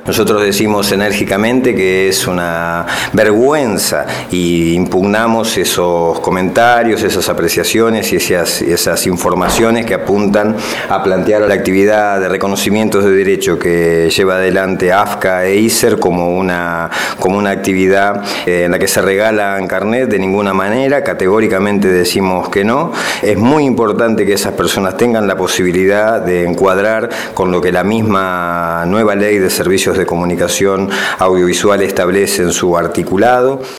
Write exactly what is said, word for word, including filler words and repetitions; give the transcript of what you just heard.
Nosotros decimos enérgicamente que es una vergüenza y impugnamos esos comentarios, esas apreciaciones y esas, esas informaciones que apuntan a plantear la actividad de reconocimientos de derecho que lleva adelante AFCA e ISER como una, como una actividad en la que se regalan carnet de ninguna manera. Categóricamente decimos que no. Es muy importante que esas personas tengan la posibilidad de encuadrar con lo que la misma nueva ley de servicios de comunicación audiovisual establece en su articulado.